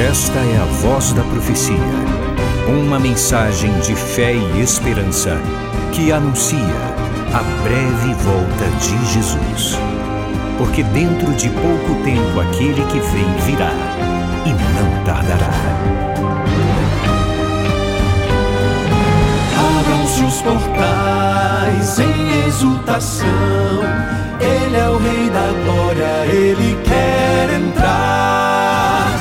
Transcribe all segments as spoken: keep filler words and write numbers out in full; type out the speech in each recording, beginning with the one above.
Esta é a Voz da Profecia, uma mensagem de fé e esperança que anuncia a breve volta de Jesus. Porque dentro de pouco tempo aquele que vem virá e não tardará. Abram-se os portais em exultação, Ele é o Rei da Glória, Ele quer entrar.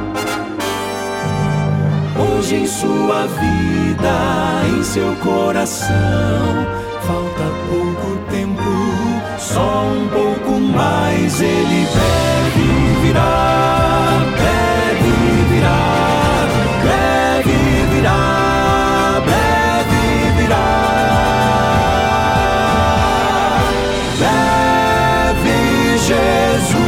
Hoje em sua vida, em seu coração, falta pouco tempo, só um pouco mais. Ele deve virar, deve virar, deve virar, deve virar. Deve Jesus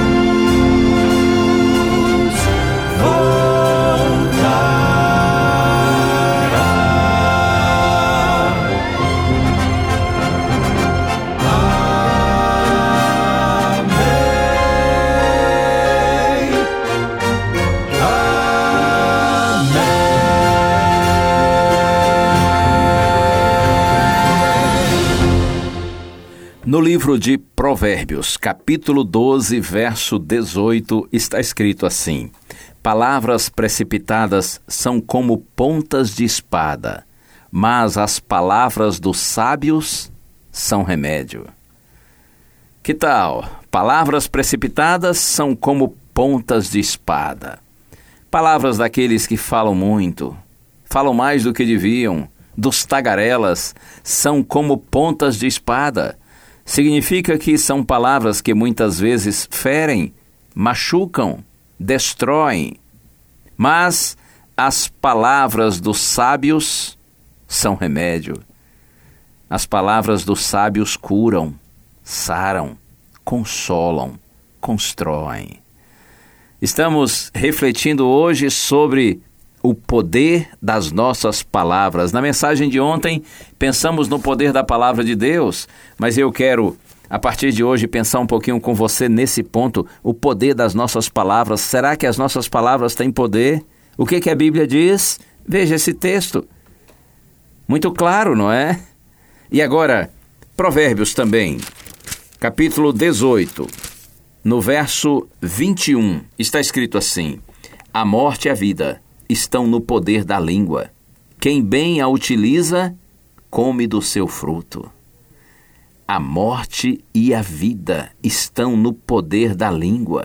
No livro de Provérbios, capítulo doze, verso dezoito, está escrito assim: palavras precipitadas são como pontas de espada, mas as palavras dos sábios são remédio. Que tal? Palavras precipitadas são como pontas de espada. Palavras daqueles que falam muito, falam mais do que deviam, dos tagarelas, são como pontas de espada. Significa que são palavras que muitas vezes ferem, machucam, destroem. Mas as palavras dos sábios são remédio. As palavras dos sábios curam, saram, consolam, constroem. Estamos refletindo hoje sobre o poder das nossas palavras. Na mensagem de ontem, pensamos no poder da palavra de Deus, mas eu quero, a partir de hoje, pensar um pouquinho com você nesse ponto, o poder das nossas palavras. Será que as nossas palavras têm poder? O que, que a Bíblia diz? Veja esse texto. Muito claro, não é? E agora, Provérbios também, capítulo dezoito, no verso vinte e um, está escrito assim: a morte e a vida estão no poder da língua. Quem bem a utiliza, come do seu fruto. A morte e a vida estão no poder da língua.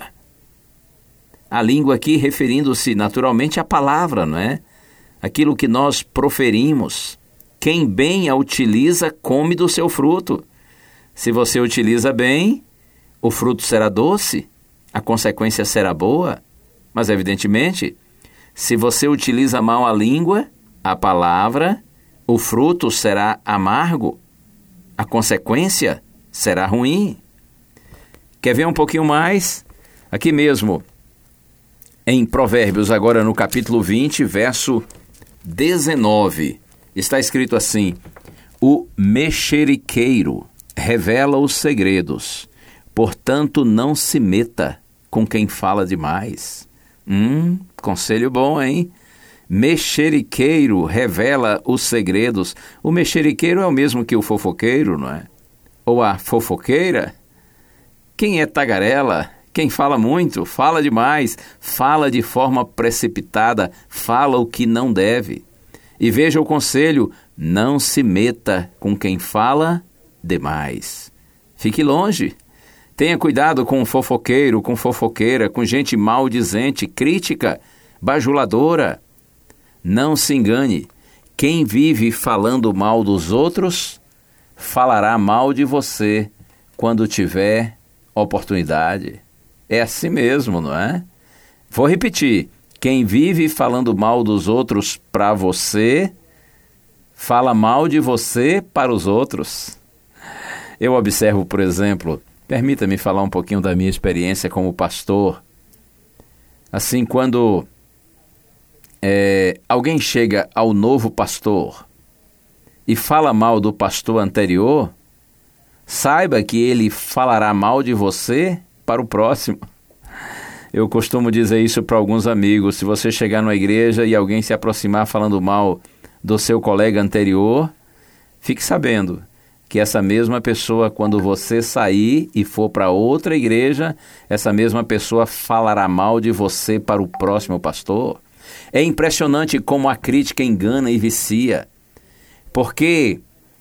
A língua aqui referindo-se naturalmente à palavra, não é? Aquilo que nós proferimos. Quem bem a utiliza, come do seu fruto. Se você utiliza bem, o fruto será doce, a consequência será boa, mas evidentemente, se você utiliza mal a língua, a palavra, o fruto será amargo, a consequência será ruim. Quer ver um pouquinho mais? Aqui mesmo, em Provérbios, agora no capítulo vinte, verso dezenove, está escrito assim: o mexeriqueiro revela os segredos, portanto não se meta com quem fala demais. Hum, conselho bom, hein? Mexeriqueiro revela os segredos. O mexeriqueiro é o mesmo que o fofoqueiro, não é? Ou a fofoqueira? Quem é tagarela? Quem fala muito, fala demais, fala de forma precipitada, fala o que não deve. E veja o conselho: não se meta com quem fala demais. Fique longe. Tenha cuidado com fofoqueiro, com fofoqueira, com gente maldizente, crítica, bajuladora. Não se engane. Quem vive falando mal dos outros, falará mal de você quando tiver oportunidade. É assim mesmo, não é? Vou repetir. Quem vive falando mal dos outros para você, fala mal de você para os outros. Eu observo, por exemplo, permita-me falar um pouquinho da minha experiência como pastor. Assim, quando é, alguém chega ao novo pastor e fala mal do pastor anterior, saiba que ele falará mal de você para o próximo. Eu costumo dizer isso para alguns amigos. Se você chegar numa igreja e alguém se aproximar falando mal do seu colega anterior, fique sabendo que essa mesma pessoa, quando você sair e for para outra igreja, essa mesma pessoa falará mal de você para o próximo pastor. É impressionante como a crítica engana e vicia, porque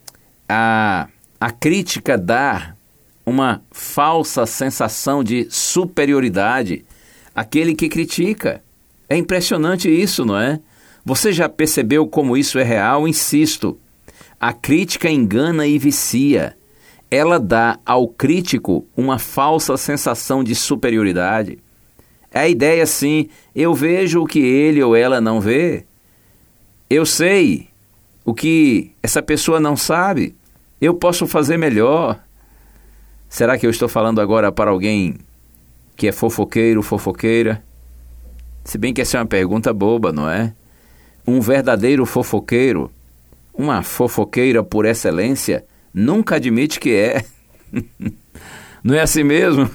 a, a crítica dá uma falsa sensação de superioridade àquele que critica. É impressionante isso, não é? Você já percebeu como isso é real? Insisto, a crítica engana e vicia. Ela dá ao crítico uma falsa sensação de superioridade. É a ideia assim, eu vejo o que ele ou ela não vê. Eu sei o que essa pessoa não sabe. Eu posso fazer melhor. Será que eu estou falando agora para alguém que é fofoqueiro, fofoqueira? Se bem que essa é uma pergunta boba, não é? Um verdadeiro fofoqueiro, uma fofoqueira por excelência, nunca admite que é. Não é assim mesmo?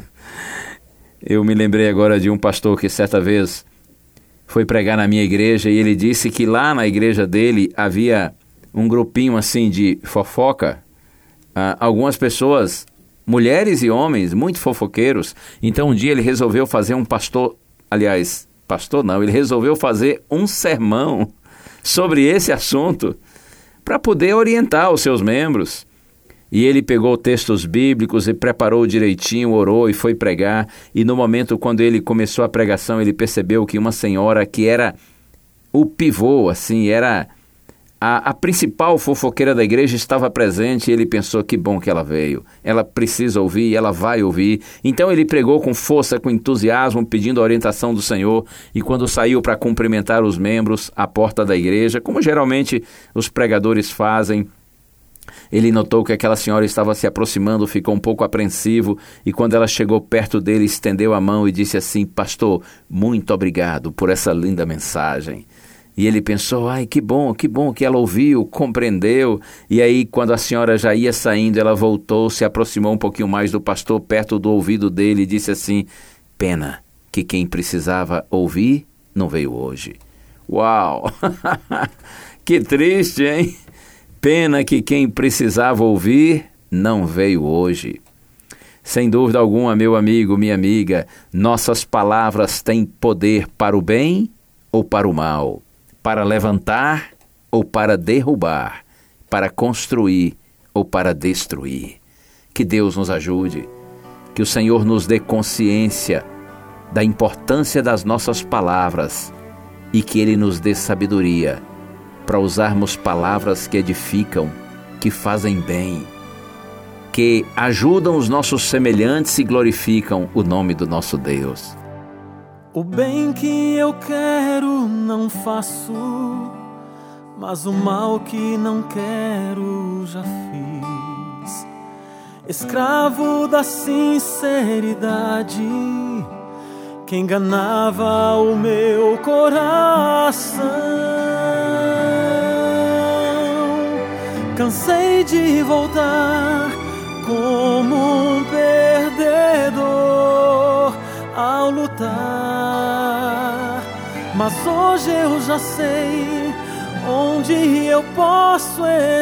Eu me lembrei agora de um pastor que certa vez foi pregar na minha igreja e ele disse que lá na igreja dele havia um grupinho assim de fofoca. Ah, algumas pessoas, mulheres e homens, muito fofoqueiros. Então um dia ele resolveu fazer um pastor, aliás, pastor não, ele resolveu fazer um sermão sobre esse assunto para poder orientar os seus membros. E ele pegou textos bíblicos e preparou direitinho, orou e foi pregar. E no momento quando ele começou a pregação, ele percebeu que uma senhora que era o pivô, assim, era a, a principal fofoqueira da igreja estava presente. E ele pensou, que bom que ela veio. Ela precisa ouvir, ela vai ouvir. Então ele pregou com força, com entusiasmo, pedindo a orientação do Senhor. E quando saiu para cumprimentar os membros à porta da igreja, como geralmente os pregadores fazem, ele notou que aquela senhora estava se aproximando, ficou um pouco apreensivo e quando ela chegou perto dele, estendeu a mão e disse assim, pastor, muito obrigado por essa linda mensagem. E ele pensou, ai, que bom, que bom que ela ouviu, compreendeu. E aí, quando a senhora já ia saindo, ela voltou, se aproximou um pouquinho mais do pastor, perto do ouvido dele e disse assim, pena que quem precisava ouvir não veio hoje. Uau! Que triste, hein? Pena que quem precisava ouvir não veio hoje. Sem dúvida alguma, meu amigo, minha amiga, nossas palavras têm poder para o bem ou para o mal, para levantar ou para derrubar, para construir ou para destruir. Que Deus nos ajude, que o Senhor nos dê consciência da importância das nossas palavras e que Ele nos dê sabedoria para usarmos palavras que edificam, que fazem bem, que ajudam os nossos semelhantes e glorificam o nome do nosso Deus. O bem que eu quero não faço, mas o mal que não quero já fiz. Escravo da sinceridade, que enganava o meu coração. Cansei de voltar como um perdedor ao lutar, mas hoje eu já sei onde eu posso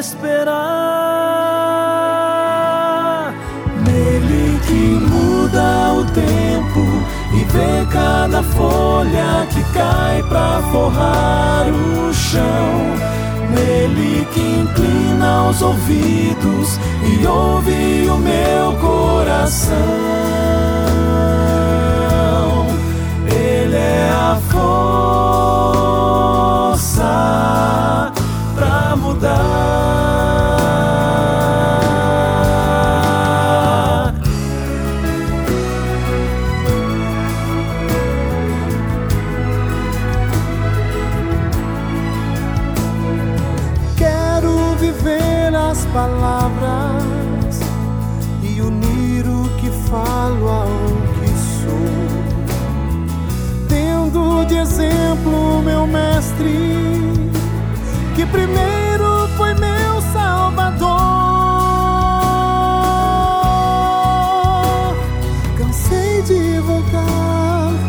esperar. Nele que muda o tempo e vê cada folha que cai pra forrar o chão. Nele que inclina os ouvidos e ouve o meu coração. Ele é a força pra mudar. Quero viver as palavras e unir o que falo ao que sou, tendo de exemplo meu mestre, que primeiro foi meu Salvador. Cansei de voltar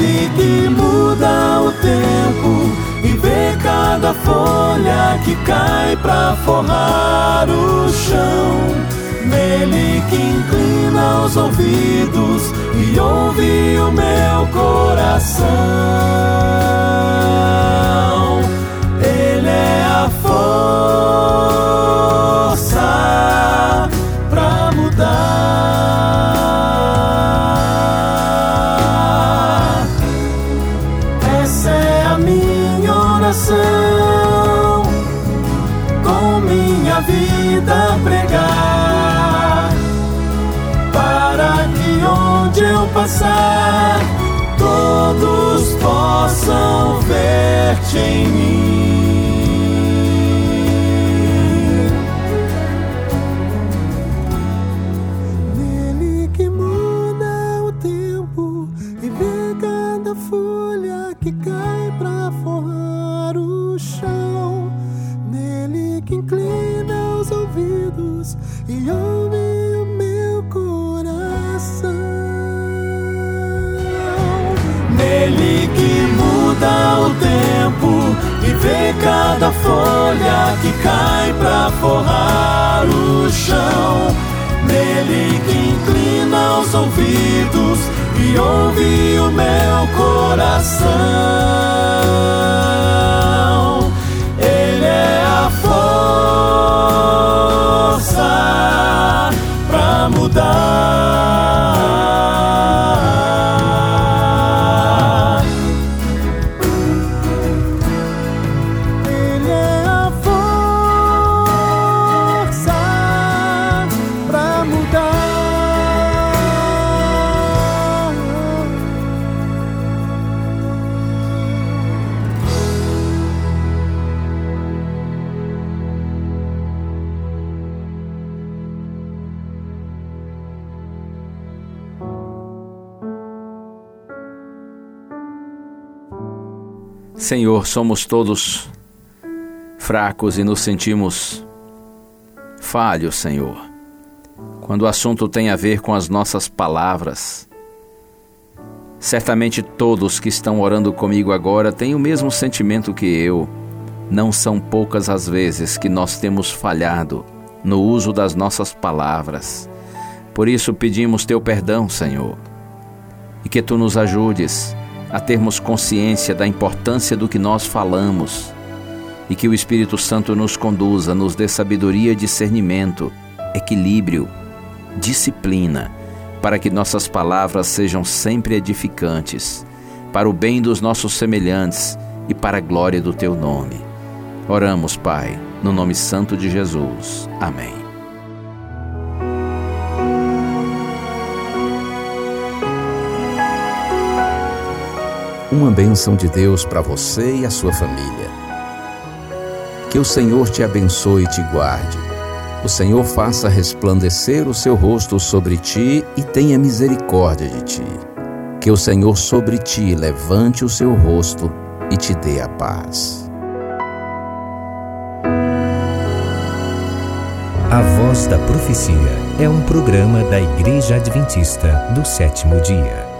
Ele que muda o tempo e vê cada folha que cai pra forrar o chão. Nele que inclina os ouvidos e ouve o meu coração. Ele é a força pra mudar. Essa é a minha oração, com minha vida pregar, para que onde eu passar, todos possam ver-te em mim. Nele que muda o tempo e vê cada folha que cai pra forrar o chão. Nele que inclina os ouvidos e ouve o meu coração. Nele que muda o tempo e vê cada folha que cai pra forrar o chão. Nele que inclina os ouvidos e ouve o meu coração. Ele é a força pra mudar. Ele é a força pra mudar. Senhor, somos todos fracos e nos sentimos falhos, Senhor, quando o assunto tem a ver com as nossas palavras. Certamente todos que estão orando comigo agora têm o mesmo sentimento que eu. Não são poucas as vezes que nós temos falhado no uso das nossas palavras. Por isso pedimos teu perdão, Senhor, e que tu nos ajudes a termos consciência da importância do que nós falamos e que o Espírito Santo nos conduza, nos dê sabedoria, discernimento, equilíbrio, disciplina, para que nossas palavras sejam sempre edificantes, para o bem dos nossos semelhantes e para a glória do teu nome. Oramos, Pai, no nome santo de Jesus. Amém. Uma bênção de Deus para você e a sua família. Que o Senhor te abençoe e te guarde. O Senhor faça resplandecer o seu rosto sobre ti e tenha misericórdia de ti. Que o Senhor sobre ti levante o seu rosto e te dê a paz. A Voz da Profecia é um programa da Igreja Adventista do Sétimo Dia.